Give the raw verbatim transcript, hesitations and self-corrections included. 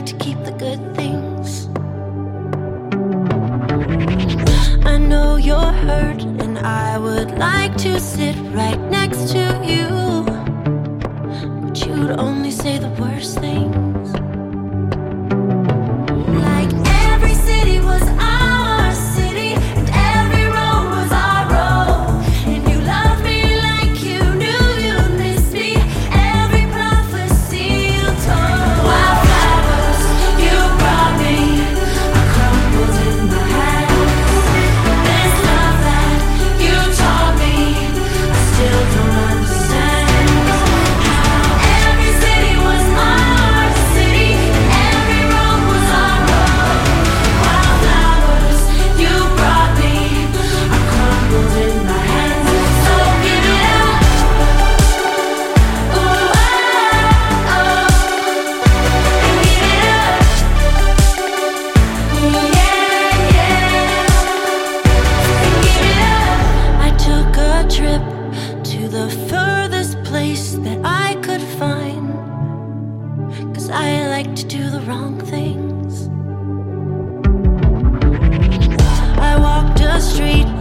to keep the good things. I know you're hurt, and I would like to sit right next to you, but you'd only say the worst things. Like every city was our city, and every road was our road, and you loved me like you knew you'd miss me. Every prophecy you told, wildflowers you brought me, I crumbled in my hands. This love that you taught me, I still don't understand. How every city was our city, and every road was our road. Wildflowers you brought me, I crumbled in my hands. So give it up. Ooh, oh, oh. And give it up. Ooh, yeah, yeah. And give it up. I took a trip to the furthest place that I could find, 'cause I like to do the wrong things. I walked a street